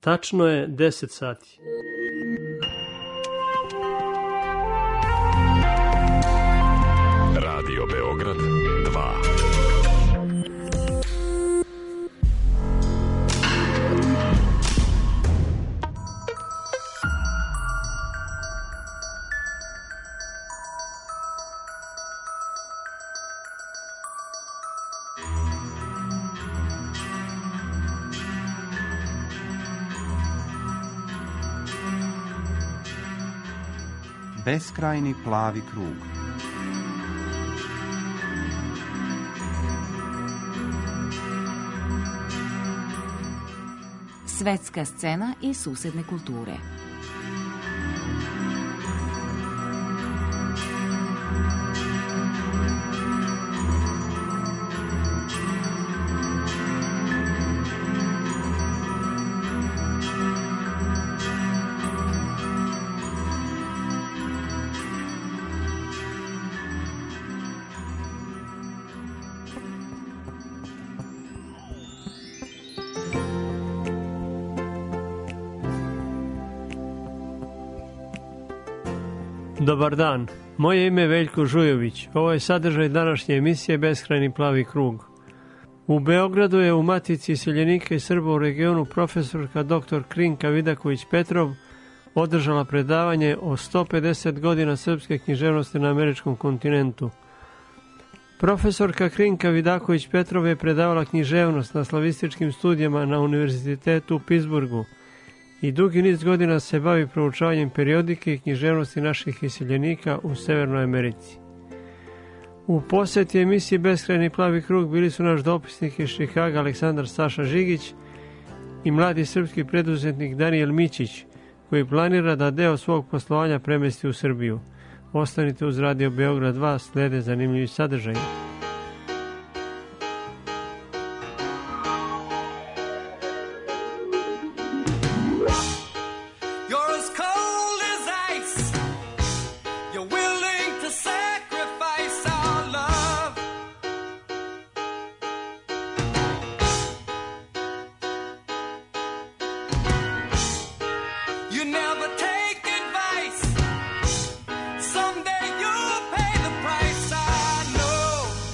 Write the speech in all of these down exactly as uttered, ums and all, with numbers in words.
Tačno je deset sati. Radio Beograd dva. Beskrajni plavi krug. Svetska scena i susedne kulture. Dobar dan, moje ime je Veljko Žujović. Ovo je sadržaj današnje emisije Beskrajni plavi krug. U Beogradu je u Matici iseljenika i Srba u regionu profesorka doktor Krinka Vidaković-Petrov održala predavanje o sto pedeset godina srpske književnosti na američkom kontinentu. Profesorka Krinka Vidaković-Petrov je predavala književnost na slavističkim studijama na Univerzitetu u Pittsburghu i dugi niz godina se bavi proučavanjem periodike i književnosti naših iseljenika u Severnoj Americi. U posjeti emisiji Beskrajni plavi krug bili su naš dopisnik iz Čikaga Aleksandar Saša Žigić i mladi srpski preduzetnik Danijel Mićić, koji planira da deo svog poslovanja premesti u Srbiju. Ostanite uz Radio Beograd dva, slede zanimljivi sadržaji. Someday you'll pay the price, I know.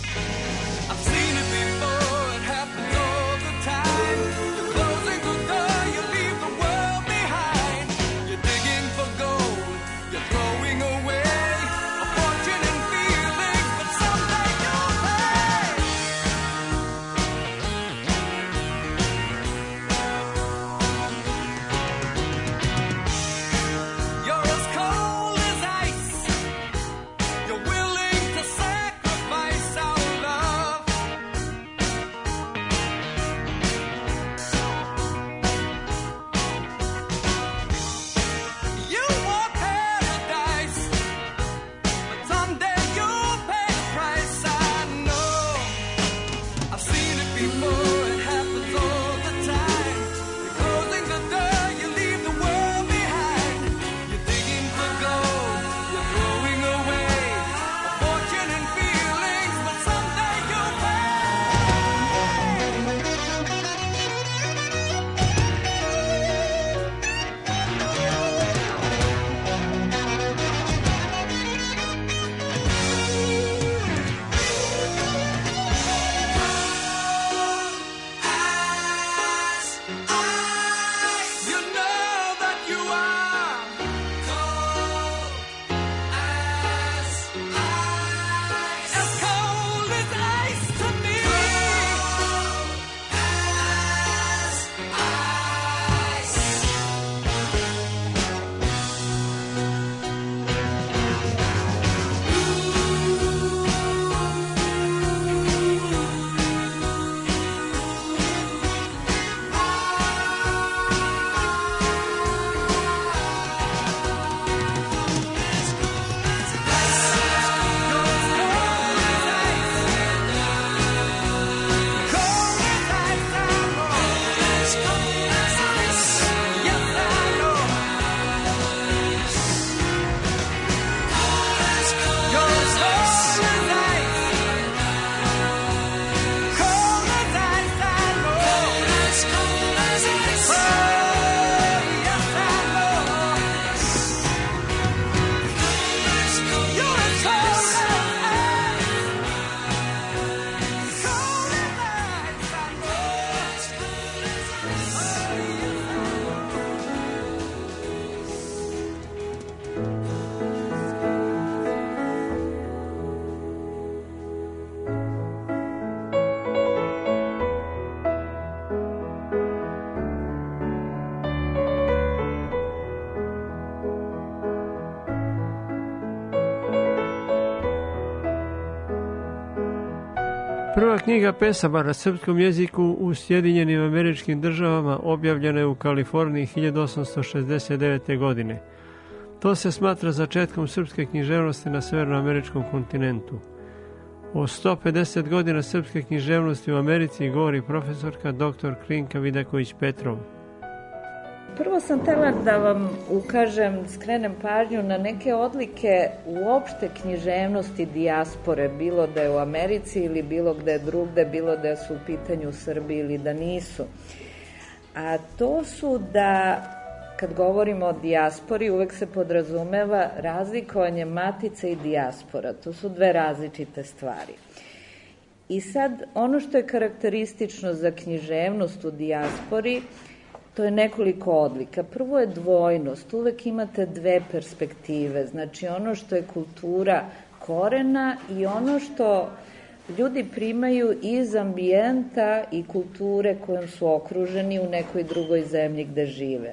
Prva knjiga pesama na srpskom jeziku u Sjedinjenim Američkim Državama objavljena je u Kaliforniji hiljadu osamsto šezdeset devete. godine. To se smatra začetkom srpske književnosti na severnoameričkom kontinentu. O sto pedeset godina srpske književnosti u Americi govori profesorka doktor Krinka Vidaković-Petrov. Prvo sam htela da vam ukažem, skrenem pažnju na neke odlike uopšte književnosti dijaspore, bilo da je u Americi ili bilo gde drugde, bilo da su u pitanju Srbi ili da nisu. A to su da, kad govorimo o dijaspori, uvek se podrazumeva razlikovanje matice i dijaspora. To su dve različite stvari. I sad, ono što je karakteristično za književnost u dijaspori, to je nekoliko odlika. Prvo je dvojnost, uvek imate dve perspektive, znači ono što je kultura korena i ono što ljudi primaju iz ambijenta i kulture kojom su okruženi u nekoj drugoj zemlji gde žive.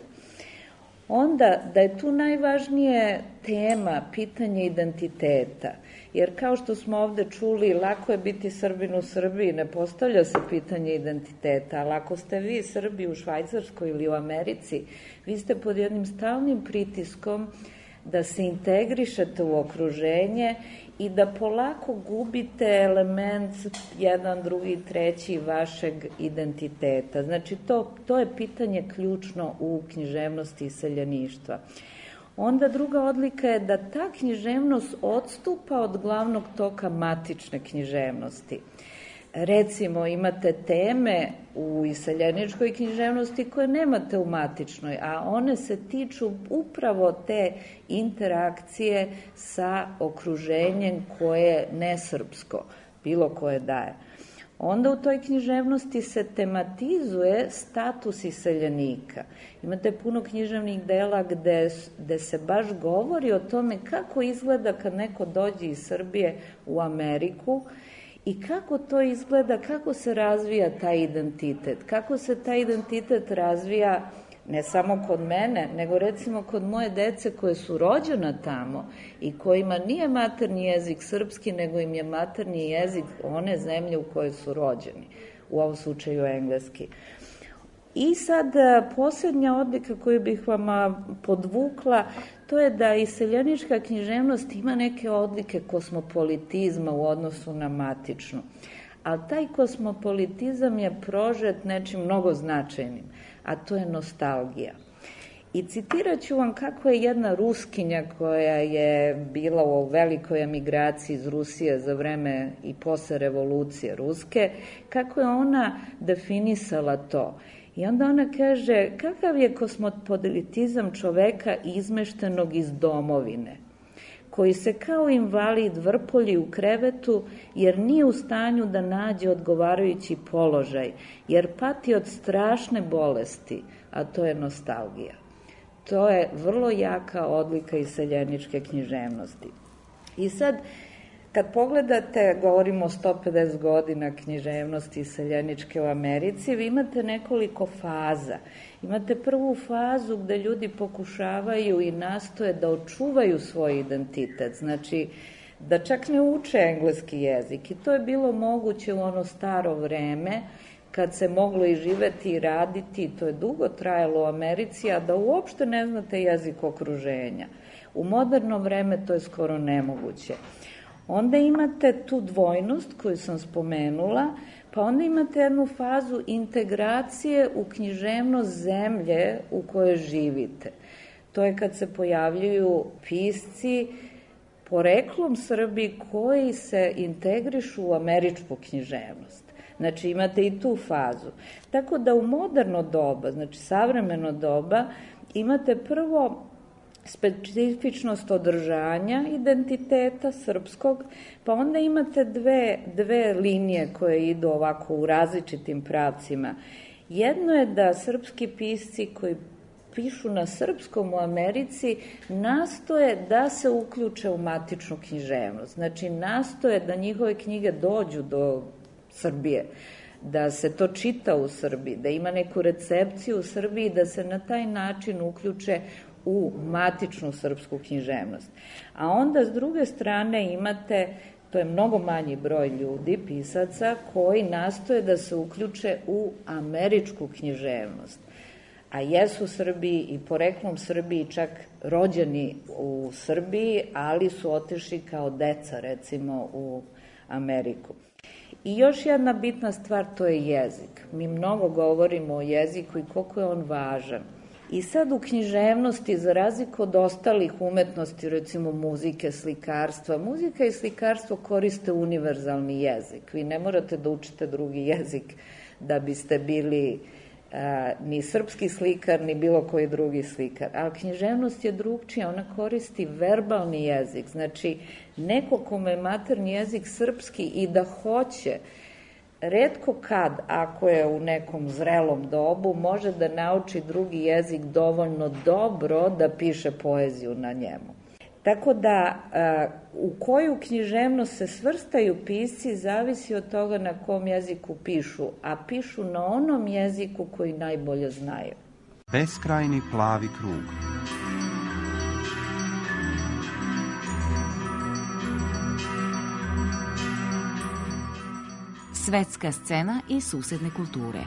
Onda, da je tu najvažnije tema pitanje identiteta, jer kao što smo ovde čuli, lako je biti Srbin u Srbiji, ne postavlja se pitanje identiteta, ali ako ste vi Srbi u Švajcarskoj ili u Americi, vi ste pod jednim stalnim pritiskom da se integrišete u okruženje i da polako gubite element jedan, drugi, treći vašeg identiteta. Znači, to, to je pitanje ključno u književnosti iseljeništva. Onda druga odlika je da ta književnost odstupa od glavnog toka matične književnosti. Recimo, imate teme u iseljeničkoj književnosti koje nemate u matičnoj, a one se tiču upravo te interakcije sa okruženjem koje je nesrpsko, bilo koje daje. Onda u toj književnosti se tematizuje status iseljenika. Imate puno književnih dela gde, gde se baš govori o tome kako izgleda kad neko dođe iz Srbije u Ameriku i kako to izgleda, kako se razvija taj identitet, kako se taj identitet razvija ne samo kod mene, nego recimo kod moje dece koje su rođena tamo i kojima nije maternji jezik srpski, nego im je maternji jezik one zemlje u kojoj su rođeni, u ovom slučaju engleski. I sad posljednja odlika koju bih vam podvukla, to je da iseljenička književnost ima neke odlike kosmopolitizma u odnosu na matičnu. Ali taj kosmopolitizam je prožet nečim mnogo značajnim, a to je nostalgija. I citirat ću vam kako je jedna Ruskinja koja je bila u velikoj emigraciji iz Rusije za vreme i posle revolucije Ruske, kako je ona definisala to. I onda ona kaže, kakav je kosmopolitizam čoveka izmeštenog iz domovine, koji se kao invalid vrpolji u krevetu jer nije u stanju da nađe odgovarajući položaj, jer pati od strašne bolesti, a to je nostalgija. To je vrlo jaka odlika iseljeničke književnosti. I sad, kad pogledate, govorimo o sto pedeset godina književnosti iseljeničke u Americi, vi imate nekoliko faza. Imate prvu fazu gde ljudi pokušavaju i nastoje da očuvaju svoj identitet, znači da čak ne uče engleski jezik. I to je bilo moguće u ono staro vreme, kad se moglo i živeti i raditi, to je dugo trajalo u Americi, a da uopšte ne znate jezik okruženja. U moderno vreme to je skoro nemoguće. Onda imate tu dvojnost koju sam spomenula, pa onda imate jednu fazu integracije u književnost zemlje u kojoj živite. To je kad se pojavljuju pisci poreklom Srbi koji se integrišu u američku književnost. Znači imate i tu fazu. Tako da u moderno doba, znači savremeno doba, imate prvo specifičnost održanja identiteta srpskog, pa onda imate dve, dve linije koje idu ovako u različitim pravcima. Jedno je da srpski pisci koji pišu na srpskom u Americi nastoje da se uključe u matičnu književnost. Znači nastoje da njihove knjige dođu do Srbije, da se to čita u Srbiji, da ima neku recepciju u Srbiji, da se na taj način uključe u matičnu srpsku književnost. A onda s druge strane imate to je mnogo manji broj ljudi, pisaca, koji nastoje da se uključe u američku književnost. A jesu Srbiji i poreklom Srbiji, čak rođeni u Srbiji, ali su otišli kao deca, recimo, u Ameriku. I još jedna bitna stvar, to je jezik. Mi mnogo govorimo o jeziku i koliko je on važan. I sad u književnosti, za razliku od ostalih umetnosti, recimo muzike, slikarstva, muzika i slikarstvo koriste univerzalni jezik. Vi ne morate da učite drugi jezik da biste bili a, ni srpski slikar, ni bilo koji drugi slikar. A književnost je drugčija, ona koristi verbalni jezik. Znači, neko kome je maternji jezik srpski i da hoće, retko kad, ako je u nekom zrelom dobu, može da nauči drugi jezik dovoljno dobro da piše poeziju na njemu. Tako da u koju književnost se svrstaju pisci zavisi od toga na kom jeziku pišu, a pišu na onom jeziku koji najbolje znaju. Beskrajni plavi krug. Svetska scena i susedne kulture.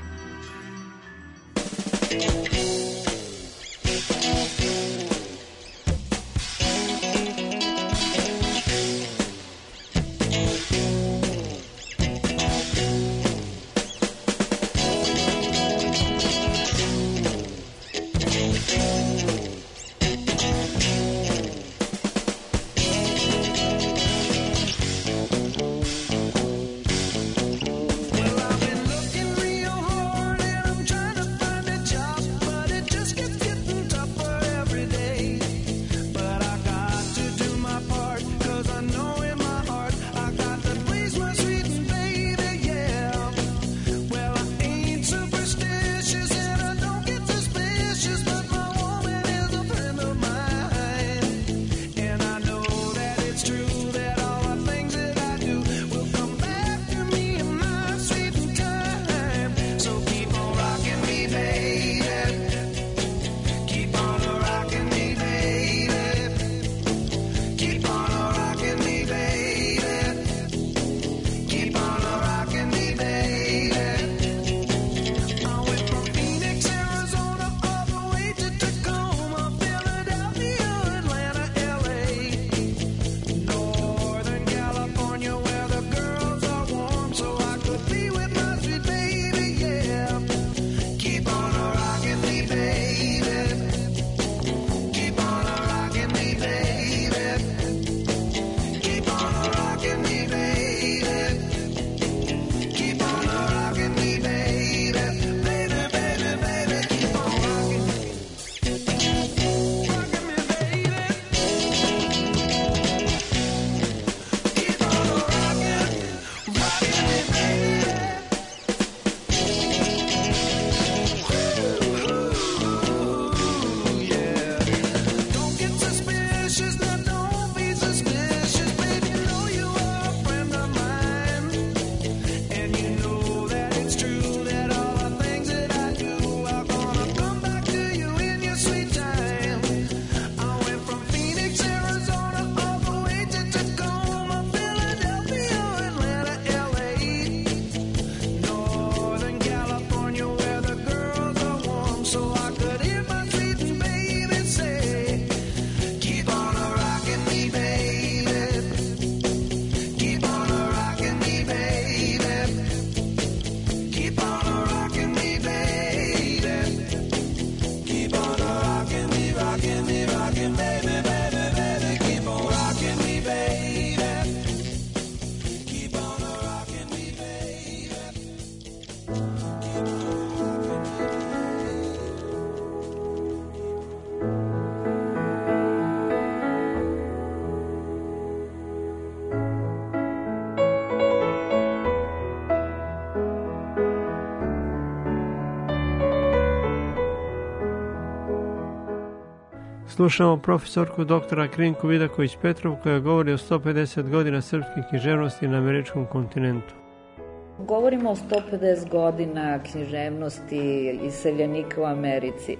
Slušamo profesorku doktora Krinku Vidaković-Petrov koja govori o sto pedeset godina srpske književnosti na američkom kontinentu. Govorimo o sto pedeset godina književnosti iseljenika u Americi.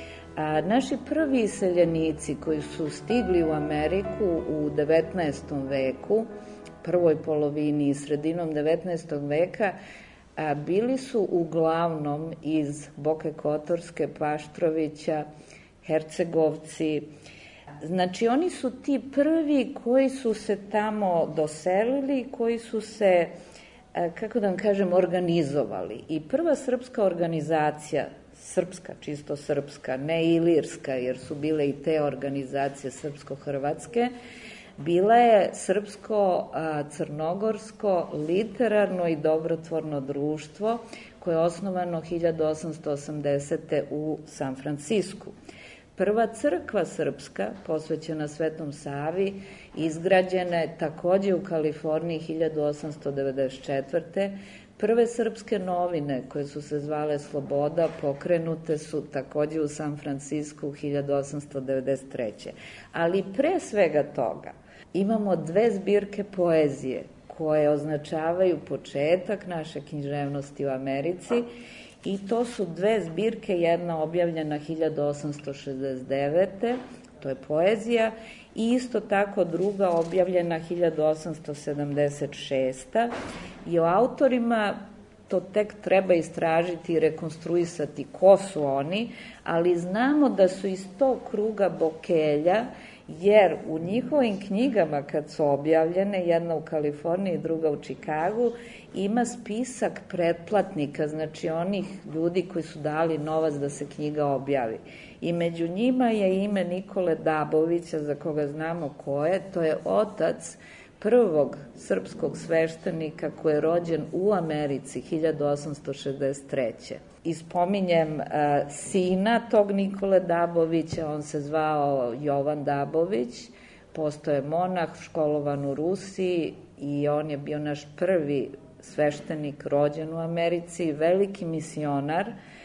A naši prvi iseljenici koji su stigli u Ameriku u devetnaestom veku, prvoj polovini i sredinom devetnaestog veka a, bili su uglavnom iz Boke Kotorske, Paštrovića, Hercegovci. Znači, oni su ti prvi koji su se tamo doselili, koji su se, kako da vam kažem, organizovali. I prva srpska organizacija, srpska, čisto srpska, ne ilirska, jer su bile i te organizacije srpsko-hrvatske, bila je srpsko-crnogorsko literarno i dobrotvorno društvo koje je osnovano hiljadu osamsto osamdesete. u San Francisku. Prva crkva srpska, posvećena Svetom Savi, izgrađena je takođe u Kaliforniji hiljadu osamsto devedeset četvrte. Prve srpske novine, koje su se zvale Sloboda, pokrenute su takođe u San Francisku hiljadu osamsto devedeset treće. Ali pre svega toga imamo dve zbirke poezije koje označavaju početak naše književnosti u Americi i to su dve zbirke, jedna objavljena hiljadu osamsto šezdeset devete. to je poezija, i isto tako druga objavljena hiljadu osamsto sedamdeset šeste. I o autorima to tek treba istražiti i rekonstruisati ko su oni, ali znamo da su iz tog kruga Bokelja, jer u njihovim knjigama kad su objavljene, jedna u Kaliforniji, druga u Čikagu, ima spisak pretplatnika, znači onih ljudi koji su dali novac da se knjiga objavi. I među njima je ime Nikole Dabovića, za koga znamo ko je, to je otac prvog srpskog sveštenika koji je rođen u Americi hiljadu osamsto šezdeset treće. I spominjem uh, sina tog Nikole Dabovića, on se zvao Jovan Dabović, postao je monah, školovan u Rusiji i on je bio naš prvi sveštenik rođen u Americi, veliki misionar,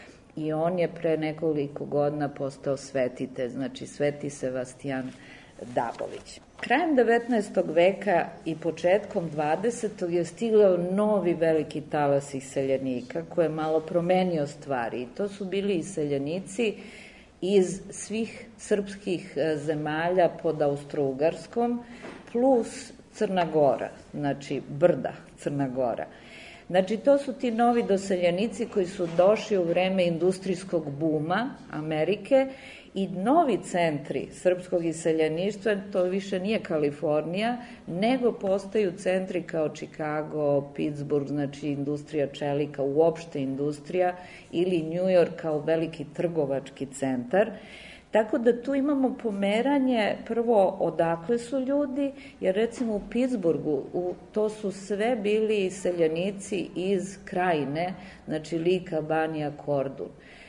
i on je pre nekoliko godina postao svetitelj, znači Sveti Sebastijan Dabović. Krajem devetnaestog veka i početkom dvadesetog je stigao novi veliki talas iseljenika koji je malo promenio stvari. I to su bili iseljenici iz svih srpskih zemalja pod Austro-Ugarskom plus Crna Gora, znači brda Crna Gora. Znači, to su ti novi doseljenici koji su došli u vreme industrijskog buma Amerike i novi centri srpskog iseljeništva, to više nije Kalifornija, nego postaju centri kao Čikago, Pittsburgh, znači industrija čelika, uopšte industrija, ili New York kao veliki trgovački centar. Tako da tu imamo pomeranje, prvo odakle su ljudi, jer recimo u Pittsburghu u, to su sve bili iseljenici iz krajine, znači Lika, Banija, Kordun.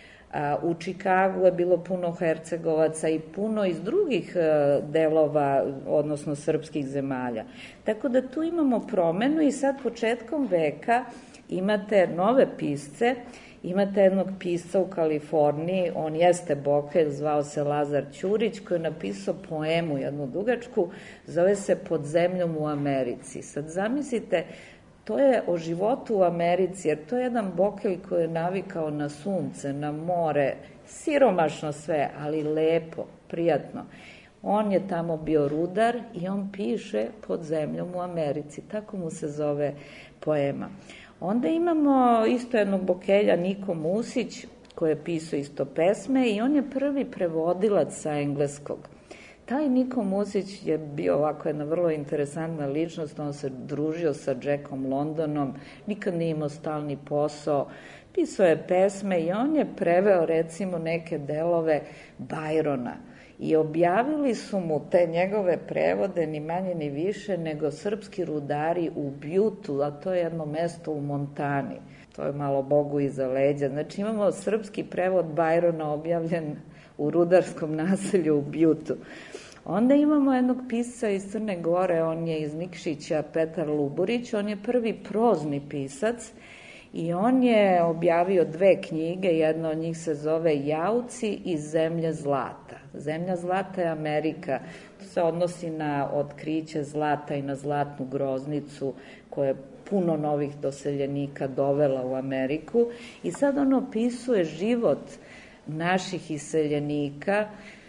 A, u Čikagu je bilo puno Hercegovaca i puno iz drugih a, delova, odnosno srpskih zemalja. Tako da tu imamo promenu i sad početkom veka imate nove pisce. Imate jednog pisca u Kaliforniji, on jeste Bokelj, zvao se Lazar Ćurić, koji je napisao poemu, jednu dugačku, zove se Pod zemljom u Americi. Sad zamislite, to je o životu u Americi, jer to je jedan Bokelj koji je navikao na sunce, na more, siromašno sve, ali lepo, prijatno. On je tamo bio rudar i on piše Pod zemljom u Americi, tako mu se zove poema. Onda imamo isto jednog Bokelja, Niko Musić, koji je pisao isto pesme i on je prvi prevodilac sa engleskog. Taj Niko Musić je bio ovako jedna vrlo interesantna ličnost, on se družio sa Jackom Londonom, nikad nije imao stalni posao, pisao je pesme i on je preveo recimo neke delove Byrona. I objavili su mu te njegove prevode ni manje ni više nego srpski rudari u Bjutu, a to je jedno mesto u Montani. To je malo Bogu iza leđa. Znači imamo srpski prevod Byrona objavljen u rudarskom naselju u Bjutu. Onda imamo jednog pisca iz Crne Gore, on je iz Nikšića, Petar Luburić, on je prvi prozni pisac i on je objavio dve knjige, jedna od njih se zove Jauci i Zemlja zlata. Zemlja zlata je Amerika, to se odnosi na otkriće zlata i na zlatnu groznicu koja je puno novih doseljenika dovela u Ameriku i sad on opisuje život naših iseljenika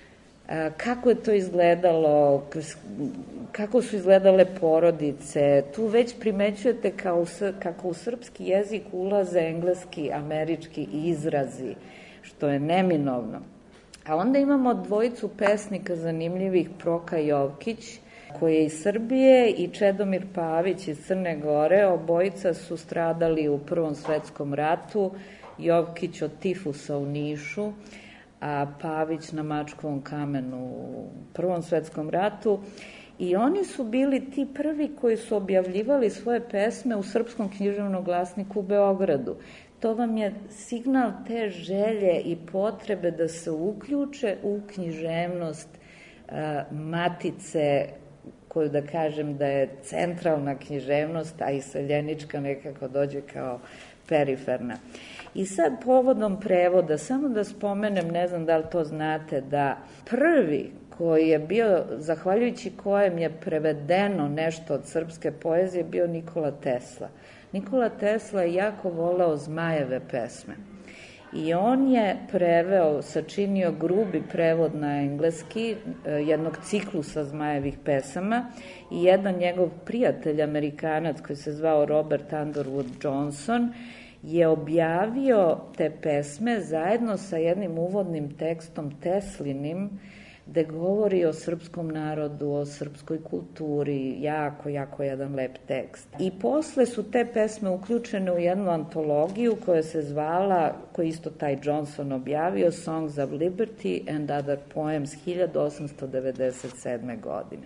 kako je to izgledalo, kako su izgledale porodice. Tu već primećujete kao, kako u srpski jezik ulaze engleski, američki izrazi, što je neminovno. A onda imamo dvojicu pesnika zanimljivih, Proka Jovkić, koji je iz Srbije, i Čedomir Pavić iz Crne Gore. Obojica su stradali u Prvom svetskom ratu, Jovkić od tifusa u Nišu, a Pavić na Mačkovom kamenu u Prvom svetskom ratu. I oni su bili ti prvi koji su objavljivali svoje pesme u Srpskom književnom glasniku u Beogradu. To vam je signal te želje i potrebe da se uključe u književnost a, matice, koju da kažem da je centralna književnost, a i seljenička nekako dođe kao periferna. I sad povodom prevoda, samo da spomenem, ne znam da li to znate, da prvi koji je bio, zahvaljujući kojem je prevedeno nešto od srpske poezije, bio Nikola Tesla. Nikola Tesla je jako voleo Zmajeve pesme. I on je preveo, sačinio grubi prevod na engleski jednog ciklusa Zmajevih pesama i jedan njegov prijatelj, Amerikanac koji se zvao Robert Underwood Johnson, je objavio te pesme zajedno sa jednim uvodnim tekstom Teslinim, gde govori o srpskom narodu, o srpskoj kulturi, jako, jako jedan lep tekst. I posle su te pesme uključene u jednu antologiju koja se zvala, koju isto taj Johnson objavio, Songs of Liberty and Other Poems, hiljadu osamsto devedeset sedme. godine.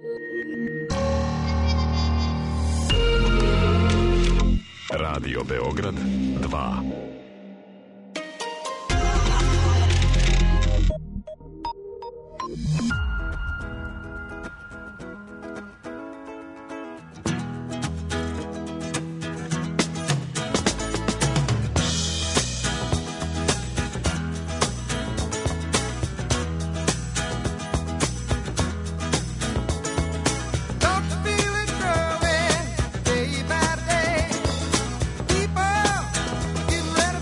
Radio Beograd dva. Getting ready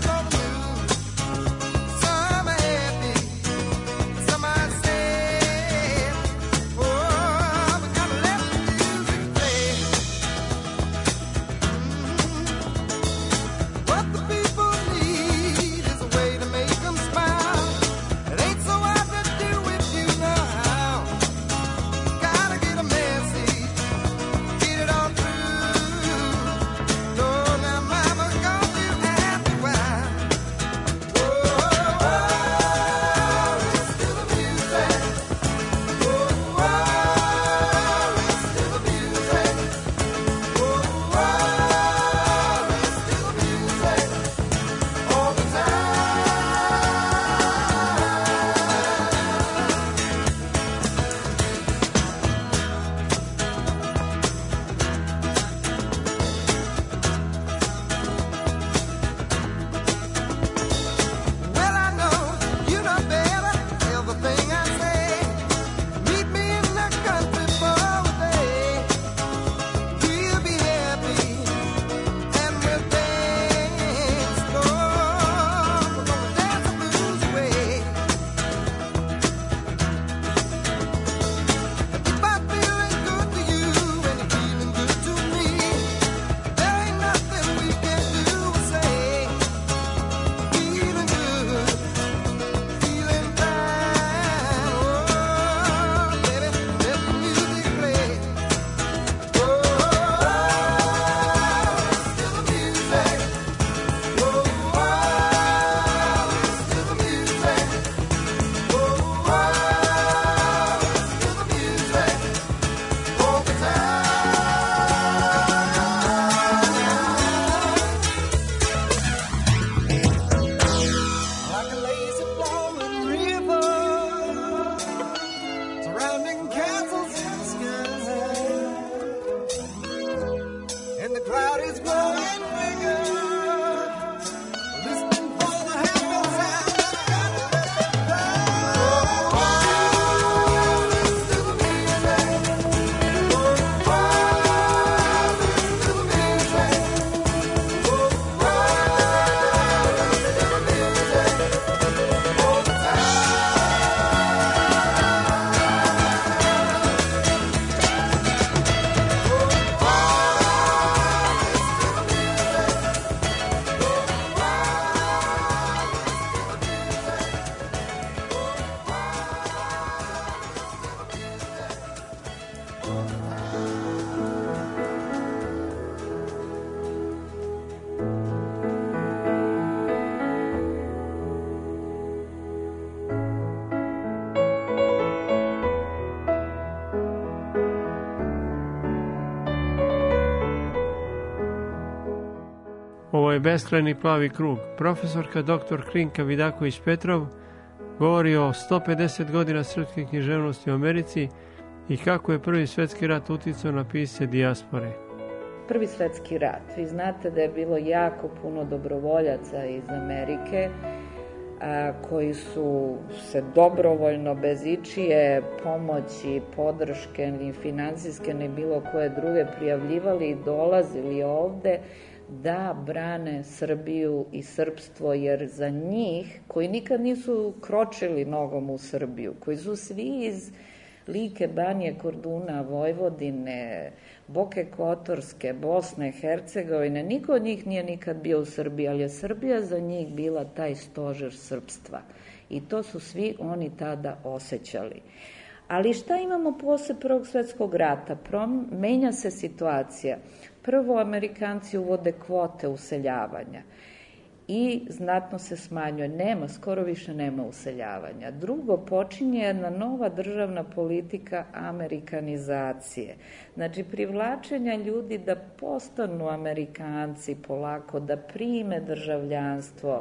je Beskrajni plavi krug. Profesorka doktor Krinka Vidaković-Petrov govori o sto pedeset godina srpske književnosti u Americi i kako je Prvi svetski rat uticao na pisce dijaspore. Prvi svetski rat. Vi znate da je bilo jako puno dobrovoljaca iz Amerike a, koji su se dobrovoljno, bez ičije pomoći, podrške, ni finansijske, ni bilo koje druge prijavljivali i dolazili ovde da brane Srbiju i srpstvo, jer za njih, koji nikad nisu kročili nogom u Srbiju, koji su svi iz Like, Banije, Korduna, Vojvodine, Boke Kotorske, Bosne, Hercegovine, niko od njih nije nikad bio u Srbiji, ali je Srbija za njih bila taj stožer srpstva. I to su svi oni tada osjećali. Ali šta imamo posle Prvog svetskog rata? Prom, menja se situacija. Prvo, Amerikanci uvode kvote useljavanja i znatno se smanjuje. Nema, skoro više nema useljavanja. Drugo, počinje jedna nova državna politika amerikanizacije. Znači, privlačenja ljudi da postanu Amerikanci polako, da prime državljanstvo,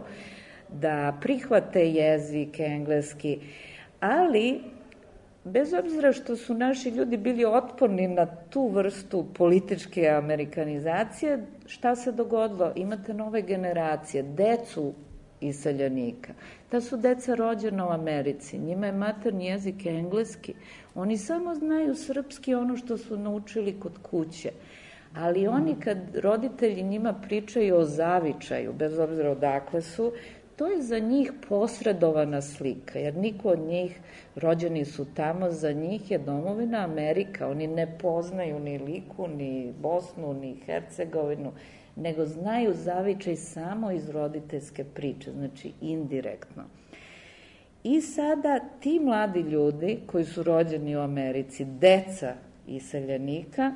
da prihvate jezik engleski, ali bez obzira što su naši ljudi bili otporni na tu vrstu političke amerikanizacije, šta se dogodilo? Imate nove generacije, decu iseljenika. Ta su deca rođena u Americi, njima je materni jezik engleski. Oni samo znaju srpski, ono što su naučili kod kuće. Ali oni kad roditelji njima pričaju o zavičaju, bez obzira odakle su, to je za njih posredovana slika, jer niko od njih, rođeni su tamo, za njih je domovina Amerika. Oni ne poznaju ni Liku, ni Bosnu, ni Hercegovinu, nego znaju zavičaj samo iz roditeljske priče, znači indirektno. I sada ti mladi ljudi koji su rođeni u Americi, deca iseljenika,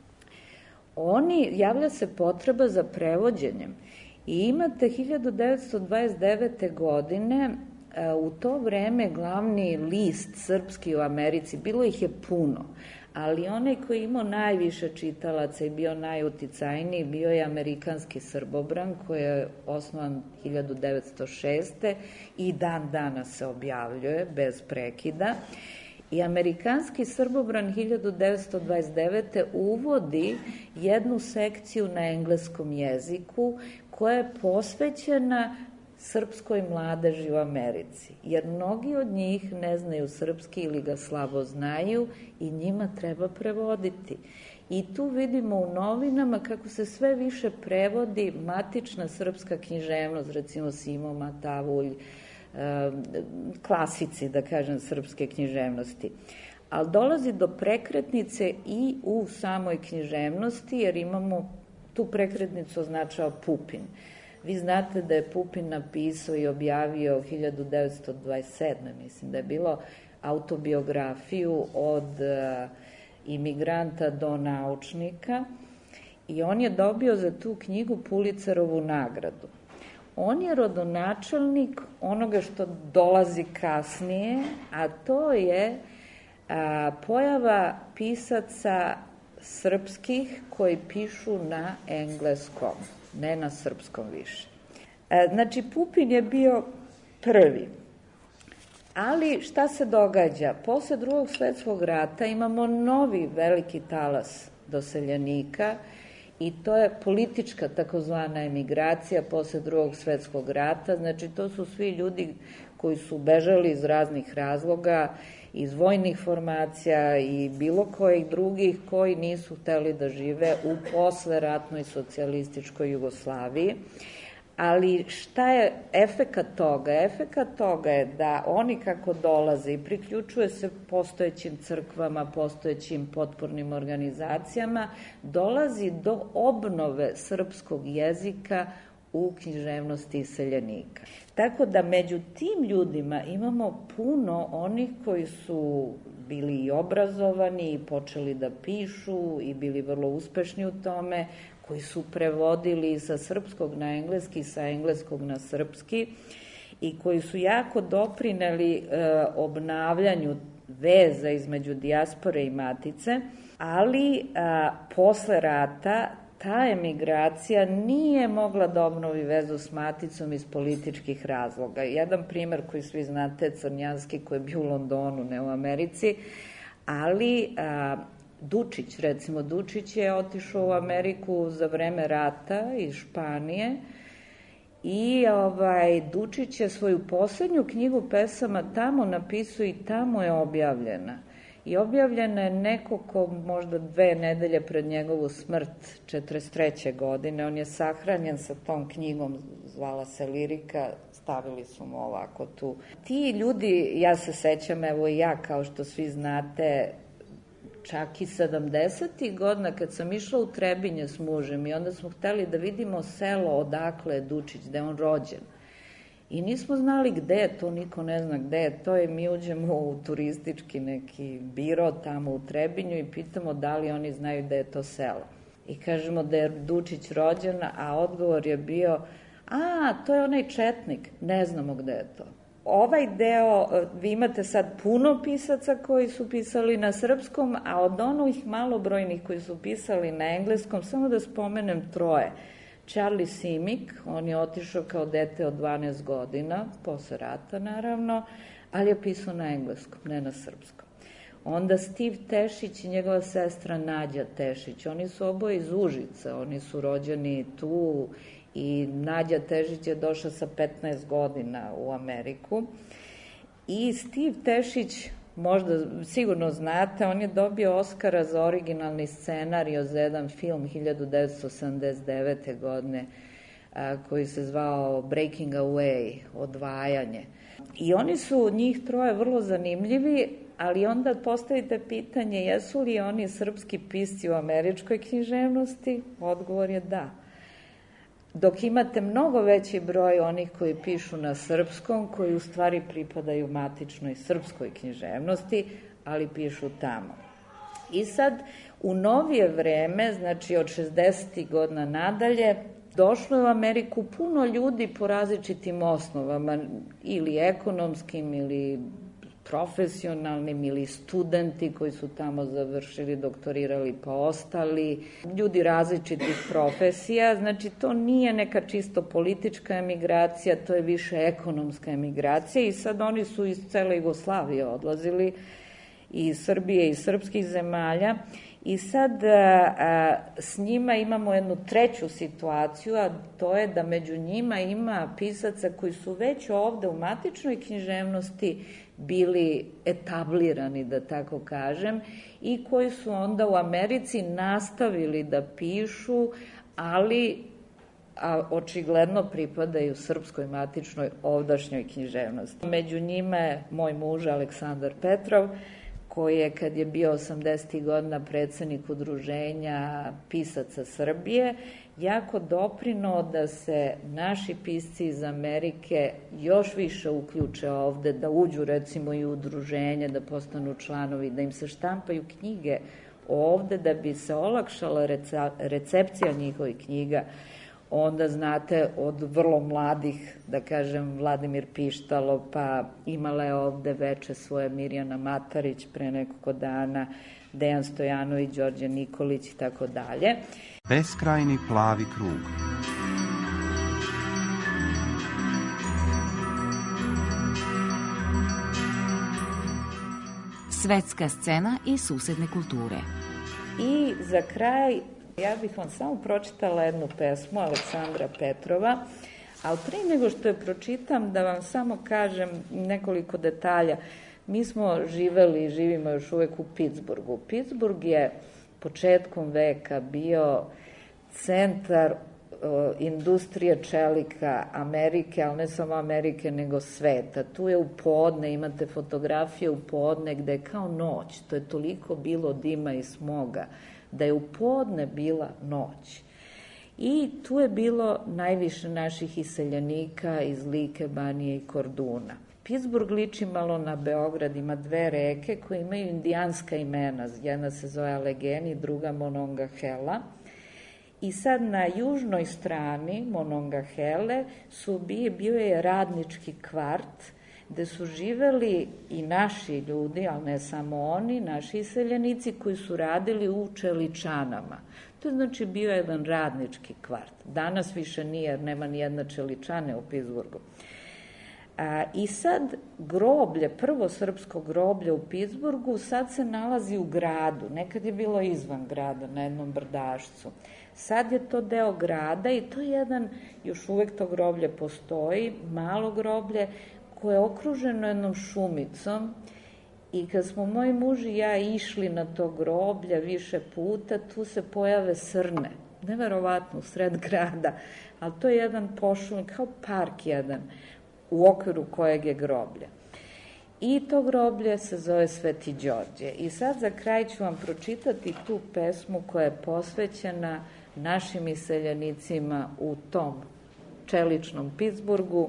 oni, javlja se potreba za prevođenjem. I imate hiljadu devetsto dvadeset devete. godine, u to vreme glavni list srpski u Americi, bilo ih je puno, ali onaj koji je imao najviše čitalaca i bio najuticajniji bio je Amerikanski Srbobran, koji je osnovan hiljadu devetsto šeste. i dan danas se objavljuje bez prekida. I Amerikanski Srbobran hiljadu devetsto dvadeset devete. uvodi jednu sekciju na engleskom jeziku koja je posvećena srpskoj mladeži u Americi, jer mnogi od njih ne znaju srpski ili ga slabo znaju i njima treba prevoditi. I tu vidimo u novinama kako se sve više prevodi matična srpska književnost, recimo Simo Matavulj, klasici, da kažem, srpske književnosti. Ali dolazi do prekretnice i u samoj književnosti, jer imamo tu prekretnicu označava Pupin. Vi znate da je Pupin napisao i objavio hiljadu devetsto dvadeset sedme. mislim da je bilo autobiografiju od uh, imigranta do naučnika i on je dobio za tu knjigu Pulitzerovu nagradu. On je rodonačelnik onoga što dolazi kasnije, a to je a, pojava pisaca srpskih koji pišu na engleskom, ne na srpskom više. E, znači, Pupin je bio prvi. Ali šta se događa? Posle Drugog svetskog rata imamo novi veliki talas doseljenika i to je politička takozvana emigracija posle Drugog svetskog rata. Znači, to su svi ljudi koji su bežali iz raznih razloga, iz vojnih formacija i bilo kojih drugih koji nisu hteli da žive u posleratnoj socijalističkoj Jugoslaviji. Ali šta je efekat toga? Efekat toga je da oni kako dolaze i priključuje se postojećim crkvama, postojećim potpornim organizacijama, dolazi do obnove srpskog jezika u književnosti iseljenika. Tako da među tim ljudima imamo puno onih koji su bili i obrazovani i počeli da pišu i bili vrlo uspešni u tome, koji su prevodili sa srpskog na engleski, sa engleskog na srpski i koji su jako doprineli e, obnavljanju veza između dijaspore i matice, ali a, posle rata ta emigracija nije mogla da obnovi vezu s maticom iz političkih razloga. Jedan primer koji svi znate, Crnjanski, koji je bio u Londonu, ne u Americi, ali a, Dučić, recimo, Dučić je otišao u Ameriku za vreme rata iz Španije i ovaj, Dučić je svoju poslednju knjigu pesama tamo napisao i tamo je objavljena. I objavljena je nekako, možda dve nedelje pred njegovu smrt, četrdeset treće godine. On je sahranjen sa tom knjigom, zvala se Lirika, stavili su mu ovako tu. Ti ljudi, ja se sećam, evo i ja, kao što svi znate, čak i sedamdesetih godina, kad sam išla u Trebinje s mužem i onda smo hteli da vidimo selo odakle je Dučić, gde je on rođen. I nismo znali gde je to, niko ne zna gde je to i mi uđemo u turistički neki biro tamo u Trebinju i pitamo da li oni znaju gde je to selo. I kažemo da je Dučić rođen, a odgovor je bio, a, to je onaj četnik, ne znamo gde je to. Ovaj deo, vi imate sad puno pisaca koji su pisali na srpskom, a od onih malobrojnih koji su pisali na engleskom, samo da spomenem troje. Charlie Simic, on je otišao kao dete od dvanaest godina, posle rata naravno, ali je pisao na engleskom, ne na srpskom. Onda Steve Tešić i njegova sestra Nađa Tešić, oni su oboje iz Užica, oni su rođeni tu i Nađa Tešić je došla sa petnaest godina u Ameriku. I Steve Tešić, možda sigurno znate, on je dobio Oskara za originalni scenario za jedan film hiljadu devetsto sedamdeset devete. godine a, koji se zvao Breaking Away, odvajanje. I oni su, njih troje, vrlo zanimljivi, ali onda postavite pitanje jesu li oni srpski pisci u američkoj književnosti? Odgovor je da. Dok imate mnogo veći broj onih koji pišu na srpskom, koji u stvari pripadaju matičnoj srpskoj književnosti, ali pišu tamo. I sad, u novije vreme, znači od šezdesetih godina nadalje, došlo je u Ameriku puno ljudi po različitim osnovama, ili ekonomskim, ili profesionalnim, ili studenti koji su tamo završili, doktorirali pa ostali, ljudi različitih profesija, znači to nije neka čisto politička emigracija, to je više ekonomska emigracija i sad oni su iz cele Jugoslavije odlazili, iz Srbije i srpskih zemalja i sad a, a, s njima imamo jednu treću situaciju, a to je da među njima ima pisaca koji su već ovde u matičnoj književnosti bili etablirani, da tako kažem, i koji su onda u Americi nastavili da pišu, ali a očigledno pripadaju srpskoj matičnoj ovdašnjoj književnosti. Među njima je moj muž Aleksandar Petrov, koji je, kad je bio osamdesetih godina predsednik udruženja pisaca Srbije, jako doprinuo da se naši pisci iz Amerike još više uključe ovde, da uđu recimo i u udruženje, da postanu članovi, da im se štampaju knjige ovde, da bi se olakšala recepcija njihovih knjiga. Onda, znate, od vrlo mladih, da kažem, Vladimir Pištalo, pa imala je ovde veče svoje Mirjana Matarić pre nekoliko dana, Dejan Stojanović, Đorđe Nikolić i tako dalje. Beskrajni plavi krug. Svetska scena i susedne kulture. I za kraj, ja bih vam samo pročitala jednu pesmu Aleksandra Petrova, ali pre nego što je pročitam, da vam samo kažem nekoliko detalja. Mi smo živeli i živimo još uvek u Pittsburghu. Pittsburgh je početkom veka bio centar o, industrije čelika Amerike, ali ne samo Amerike, nego sveta. Tu je u podne, imate fotografije u podne gde je kao noć. To je toliko bilo dima i smoga, da je u podne bila noć. I tu je bilo najviše naših iseljenika iz Like, Banije i Korduna. Pittsburgh liči malo na Beograd, ima dve reke koje imaju indijanska imena. Jedna se zove Allegheny, druga Monongahela. I sad na južnoj strani Monongahele su bio je radnički kvart, gde su živeli i naši ljudi, ali ne samo oni, naši iseljenici koji su radili u čeličanama. To je znači bio jedan radnički kvart. Danas više nije, jer nema ni jedna čeličane u Pittsburghu. A, I sad groblje, prvo srpsko groblje u Pittsburghu, sad se nalazi u gradu. Nekad je bilo izvan grada, na jednom brdašcu. Sad je to deo grada i to je jedan, još uvek to groblje postoji, malo groblje, koje je okruženo jednom šumicom. I kad smo moj muž i ja išli na to groblje više puta, tu se pojave srne. Neverovatno, u sred grada. Ali to je jedan pošumik, kao park jedan, u okviru kojeg je groblje. I to groblje se zove Sveti Đorđe. I sad za kraj ću vam pročitati tu pesmu koja je posvećena našim iseljenicima u tom čeličnom Pittsburghu.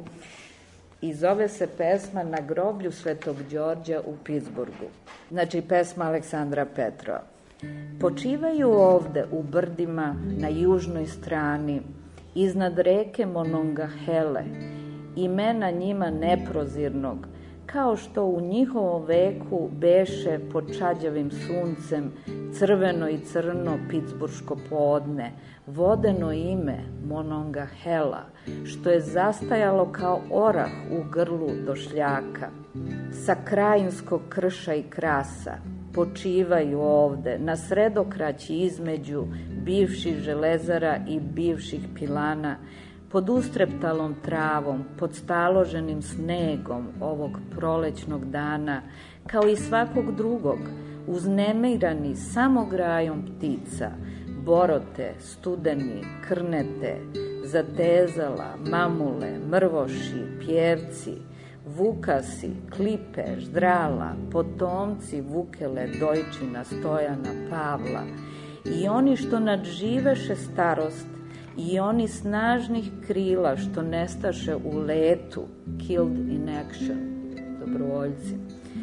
I zove se pesma Na groblju Svetog Đorđa u Pittsburghu. Znači, pesma Aleksandra Petrova. Počivaju ovde u brdima na južnoj strani, iznad reke Monongahele, imena njima neprozirnog, kao što u njihovom veku beše pod čađavim suncem crveno i crno pittsburško podne, vodeno ime Monongahela, što je zastajalo kao orah u grlu došljaka. Sa krajinskog krša i krasa počivaju ovde na sredokraći između bivših železara i bivših pilana, pod ustreptalom travom, pod staloženim snegom ovog prolećnog dana, kao i svakog drugog, uznemirani samo grajom ptica, borote, studeni, krnete, zatezala, mamule, mrvoši, pjevci, vukasi, klipe, ždrala, potomci Vukele, Dojčina, Stojana, Pavla i oni što nadživeše starost, i oni snažnih krila što nestaše u letu, killed in action, dobrovoljci.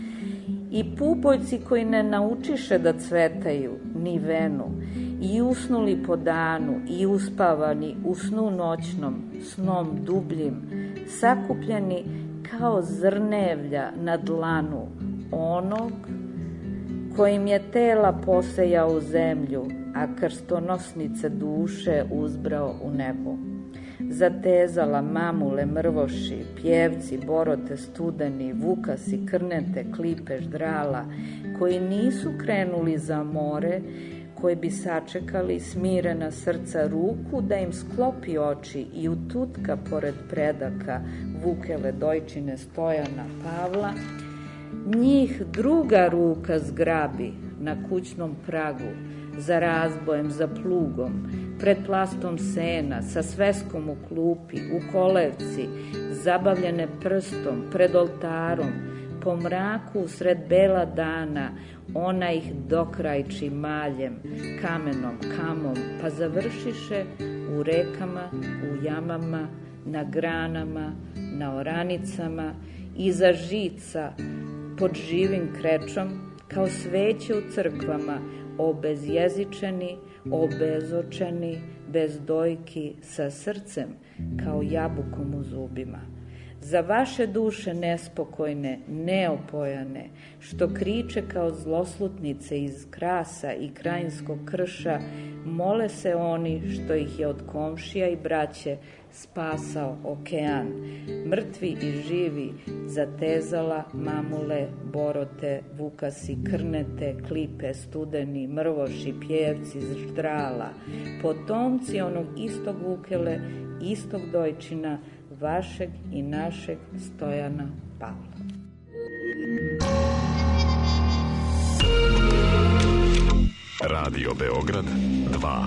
I pupoljci koji ne naučiše da cvetaju, ni venu, i usnuli po danu, i uspavani u snu noćnom, snom dubljim, sakupljeni kao zrnevlja na dlanu onog kojim je tela posejao u zemlju, a krstonosnice duše uzbrao u nebu. Zatezala mamule, mrvoši, pjevci, borote, studeni, vukasi, krnete, klipe, ždrala, koji nisu krenuli za more, koji bi sačekali smirena srca ruku da im sklopi oči i ututka pored predaka Vukele, Dojčine, Stojana, Pavla, njih druga ruka zgrabi na kućnom pragu, za razbojem, za plugom, pred plastom sena, sa sveskom u klupi, u kolevci, zabavljene prstom, pred oltarom, po mraku sred bela dana, ona ih dokrajči maljem, kamenom, kamom, pa završiše u rekama, u jamama, na granama, na oranicama, iza žica, pod živim krečom, kao sveće u crkvama, obezjezičeni, obezočeni, bez dojki, sa srcem, kao jabukom u zubima. Za vaše duše nespokojne, neopojane, što kriče kao zloslutnice iz krasa i krajinskog krša, mole se oni što ih je od komšija i braće spasao okean, mrtvi i živi, zatezala, mamule, borote, vukasi, krnete, klipe, studeni, mrvoši, pjevci, ždrala, potomci onog istog Vukele, istog Dojčina, vašeg i našeg Stojana Pavla. Radio Beograd dva.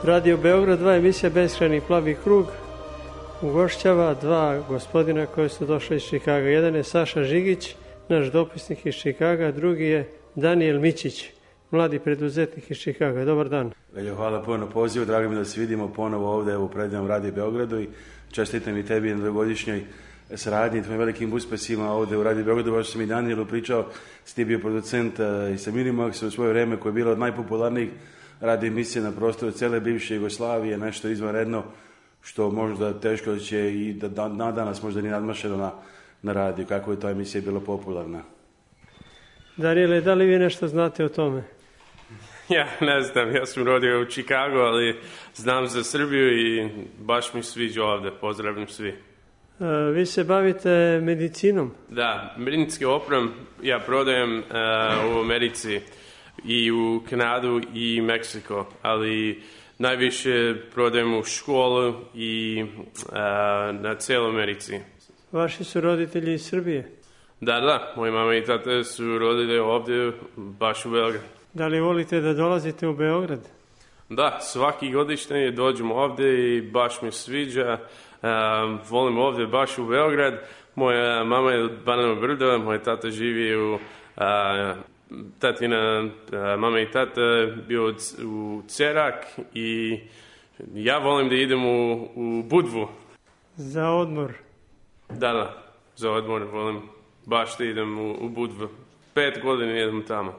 Radio Beograd dva, emisija Beskrajni plavi krug, ugošćava dva gospodina koji su došli iz Čikaga. Jedan je Saša Žigić, naš dopisnik iz Čikaga, drugi je Danijel Mićić, mladi preduzetnik iz Čikaga. Dobar dan. Veljo, hvala puno na pozivu, drago mi da se vidimo ponovo ovdje u predivnom Radio Beogradu i čestitam i tebi na dvogodišnjoj saradnji i tvojim velikim uspesima ovdje u Radio Beogradu. Baš sam i Danijelu pričao, si ti bio producent i sa Minimaxa u svoje vreme koje je bilo od najpopularnijih radio emisije na prostoru cele bivše Jugoslavije, nešto izvanredno što možda teško će i da dan, na danas možda ni nadmašeno na, na radiju, kako je ta emisija bila popularna. Danijele, da li vi nešto znate o tome? Ja ne znam, ja sam rodio u Čikagu, ali znam za Srbiju i baš mi sviđa ovdje, pozdravljam svi. E, vi se bavite medicinom? Da, medicinski oprem ja prodajem uh, u Americi i u Kanadu i Meksiko, ali najviše prodajem u školu i uh, na cijeloj Americi. Vaši su roditelji iz Srbije? Da, da, moji mama i tata su rodili ovdje, baš u Beograd. Da li volite da dolazite u Beograd? Da, svaki godišnje dođemo ovdje i baš mi sviđa. Uh, volim ovdje baš u Beograd. Moja mama je od Banana Brda, moj tata živi u... Uh, tatina, uh, mama i tata bio u Cerak i ja volim da idem u, u Budvu. Za odmor? Da, da, za odmor volim baš da idem u, u Budvu. Pet godina idem tamo.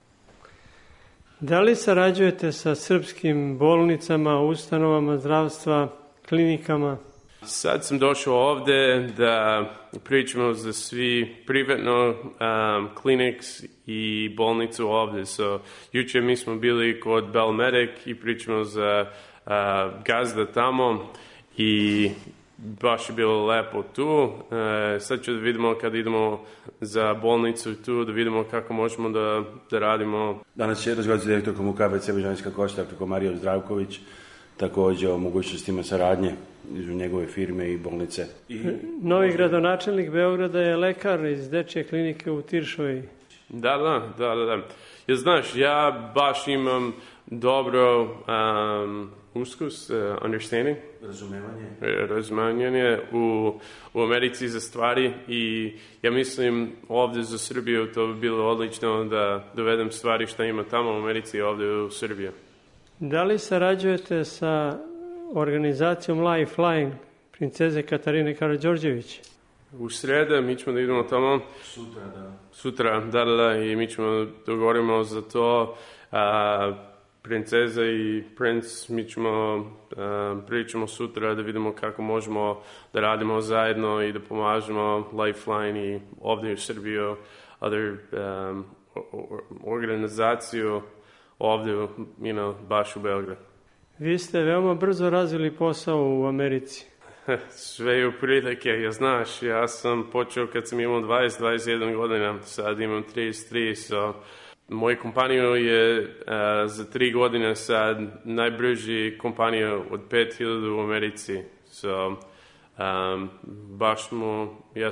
Da li sarađujete sa srpskim bolnicama, ustanovama zdravstva, klinikama? Sad sam došao ovdje da pričamo za svi privatno um, kliniks i bolnicu ovdje. So, jučer mi smo bili kod Belmedic i pričamo za uh, gazda tamo i baš je bilo lepo tu. Uh, sad ću da vidimo kad idemo za bolnicu tu, da vidimo kako možemo da, da radimo. Danas će razgovarati s direktorkom u K B C Bežanijska Košta, preko Marijom Zdravković, također o mogućnostima saradnje između njegove firme i bolnice. I... Novi gradonačelnik Beograda je lekar iz dečje klinike u Tiršovi. Da, da, da, da. Ja, znaš, ja baš imam dobro um, uskus, uh, understanding. Razumevanje. Razumevanje u, u Americi za stvari i ja mislim ovdje za Srbiju to bi bilo odlično da dovedem stvari što ima tamo u Americi i ovdje u Srbiji. Da li sarađujete sa organizacijom Lifeline princeze Katarine Karađorđević? U sredu mi ćemo da idemo tamo. Sutra, da. Sutra, da, da, i mi ćemo dogovorimo za to. A, princeza i princ, mi ćemo a, pričamo sutra da vidimo kako možemo da radimo zajedno i da pomažemo Lifeline i ovdje u Srbiju, other um, organizaciju ovdje, you know, baš u Beogradu. Vi ste veoma brzo razvili posao u Americi. Sve je u prilike, ja znaš, ja sam počeo kad sam imao dvadeset do dvadeset jedan godina, sad imam trideset tri, so moja kompanija je uh, za tri godine sad najbrži kompanija od pet hiljada u Americi, so um, baš smo, ja,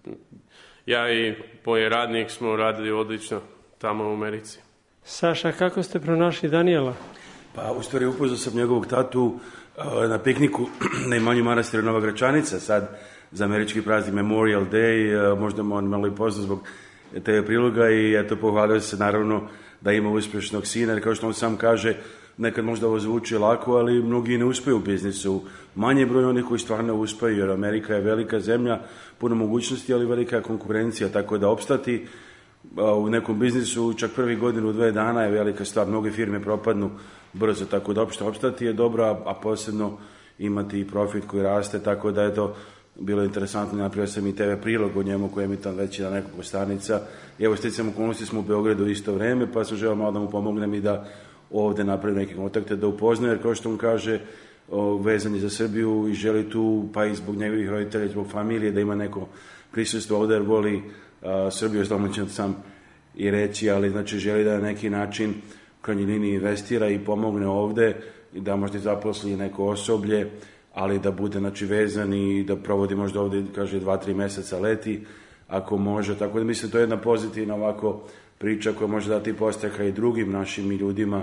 ja i moj radnik smo radili odlično tamo u Americi. Saša, kako ste pronašli Danijela? Pa, u stvari upoznao sam njegovog tatu uh, na pikniku na imanju manastira Nova Gračanica, sad za američki praznik Memorial Day, uh, možda mu on malo i poznao zbog te priloga i eto, pohvalio se naravno da ima uspješnog sina, jer kao što on sam kaže, nekad možda ovo zvuči lako, ali mnogi ne uspeju u biznisu. Manje broj onih koji stvarno uspeju, jer Amerika je velika zemlja, puno mogućnosti, ali velika konkurencija, tako da opstati u nekom biznisu čak prvi godinu, dve dana je velika stvar. Mnoge firme propadnu brzo, tako da opšte opstati je dobro, a posebno imati i profit koji raste, tako da je to bilo interesantno. Napravio sam i te ve prilog o njemu koji je mi tam već na nekoliko stranica. I evo, sticam okolnosti smo u Beogradu u isto vreme, pa sam želeo malo da mu pomognem i da ovdje napravim neke kontakte, da upoznaje, jer kao što on kaže, o, vezan je za Srbiju i želi tu, pa i zbog njegovih roditelja, zbog familije, da ima neko prisustvo ovdje, jer voli a, Srbiju, domaćin sam i reći, ali znači želi da na neki način u krajnjoj liniji investira i pomogne ovdje i da možda zaposli neko osoblje, ali da bude znači vezan i da provodi možda ovdje, kaže, dva, tri mjeseca leti, ako može. Tako da mislim, to je jedna pozitivna ovako priča koja može dati posteha i drugim našim ljudima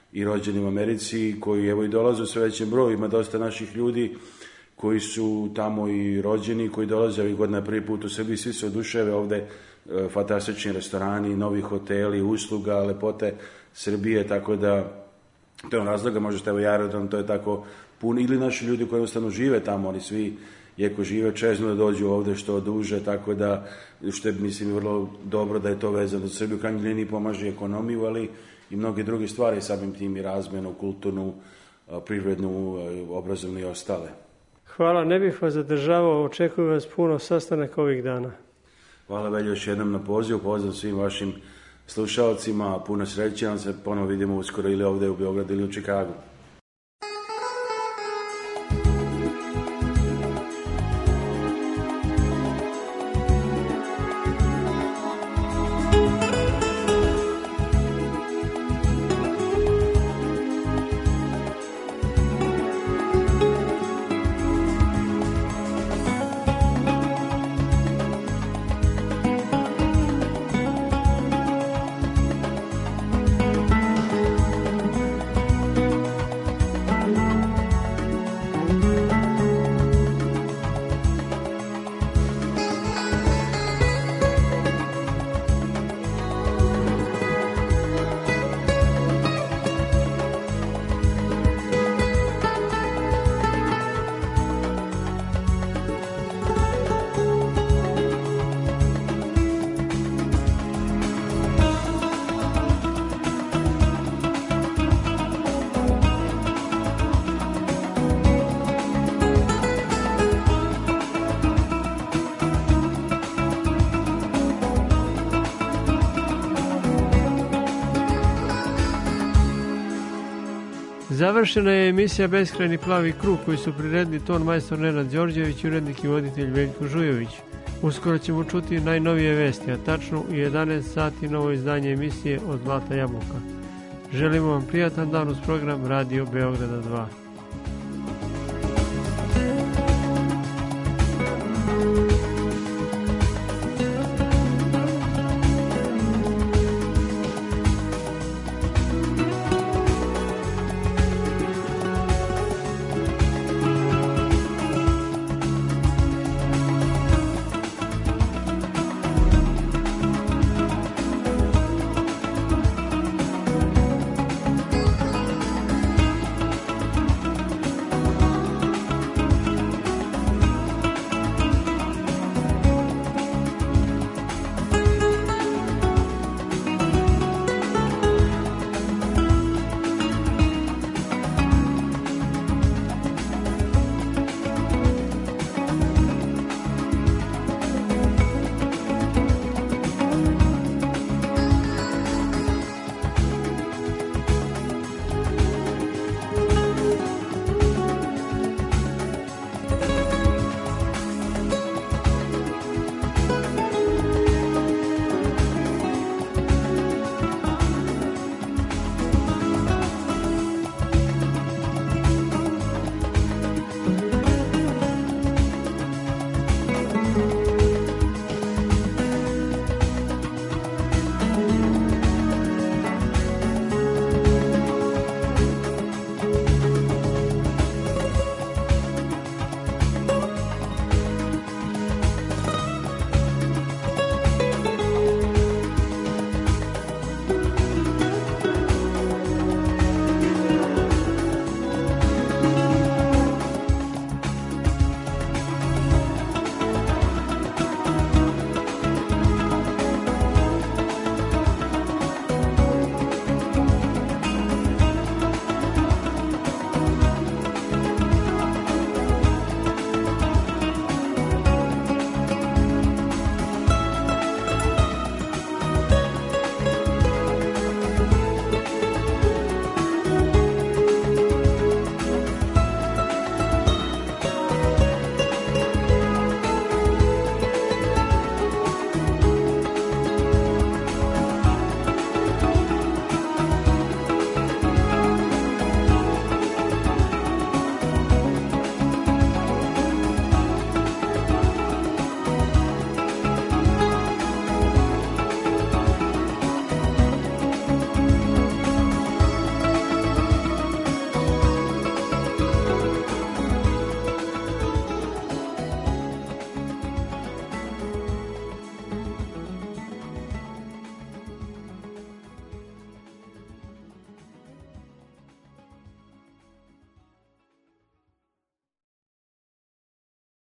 i rođeni u Americi, koji evo i dolaze u sve većem broju. Ima dosta naših ljudi koji su tamo i rođeni, koji dolaze ovih godina prvi put u Srbiji, svi se oduševe ovde, e, fantastični restorani, novi hoteli, usluga, lepote Srbije, tako da to je on razloga, možete evo i aerodrom, to je tako pun, ili naši ljudi koji jednostavno žive tamo, oni svi, iako žive, čezno da dođu ovde što duže, tako da, što je, mislim, vrlo dobro da je to vezano za Srbiju, krajnjoj liniji pomaže ekonomiju, ali i mnoge druge stvari, samim tim i razmenu, kulturnu, privrednu, obrazovnu i ostale. Hvala, ne bih vas zadržavao, očekujem vas puno sastanak ovih dana. Hvala Veljo još jednom na pozivu, pozdrav svim vašim slušalcima, puno sreće, nam se ponovo vidimo uskoro ili ovde u Beogradu ili u Čikagu. Završena je emisija Beskrajni plavi krug koju su priredili ton majstor Nenad Đorđević i urednik i voditelj Veljko Žujović. Uskoro ćemo čuti najnovije vesti, a tačno u jedanaest sati novo izdanje emisije od Zlata jabuka. Želimo vam prijatan dan uz program Radio Beograda dva.